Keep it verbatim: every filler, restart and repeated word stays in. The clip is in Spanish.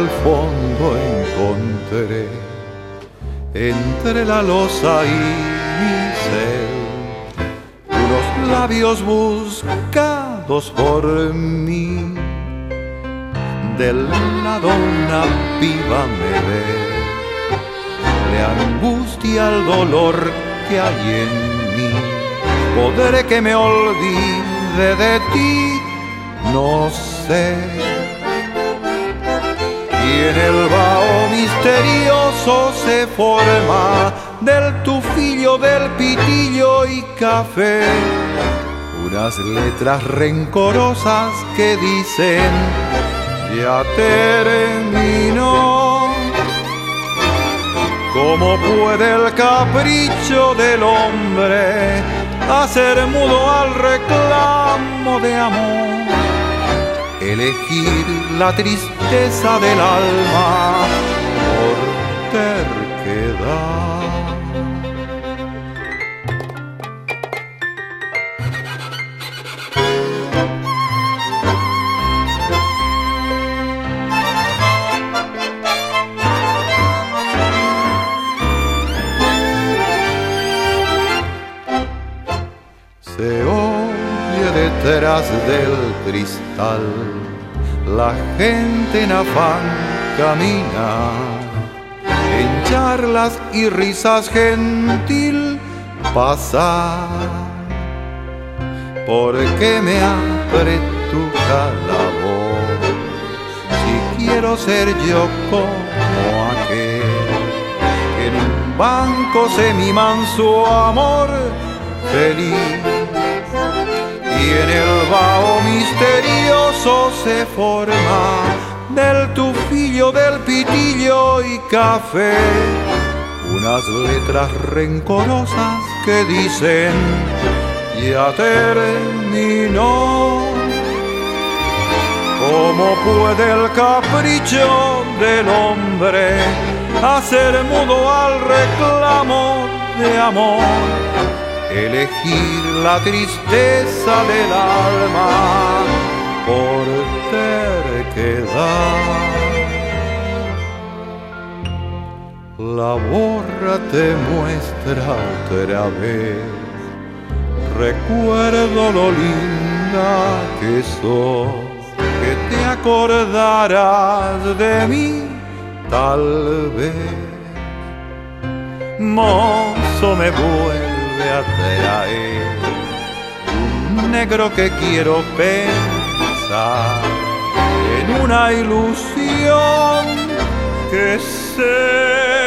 al fondo encontré, entre la losa y mi sed, unos labios buscados por mí. Del lado una piba me ve, le angustia el dolor que hay en mí. Podré que me olvide de ti, no sé. Y en el vaho misterioso se forma del tufillo, del pitillo y café unas letras rencorosas que dicen: ya terminó. ¿Cómo puede el capricho del hombre hacer mudo al reclamo de amor? Elegir la tristeza del alma por terquedad. Se oye detrás del cristal, la gente en afán camina, en charlas y risas gentil pasar. ¿Por qué me apretuja la voz si quiero ser yo como aquel que en un banco se miman su amor feliz? Y en el vaho misterioso se forma del tufillo, del pitillo y café unas letras rencorosas que dicen: ya terminó. ¿Cómo puede el capricho del hombre hacer mudo al reclamo de amor? Elegir la tristeza del alma por terquedad. La borra te muestra otra vez, recuerdo lo linda que sos, que te acordarás de mí tal vez. Mozo, me vuelve a traer un negro que quiero pensar en una ilusión que sé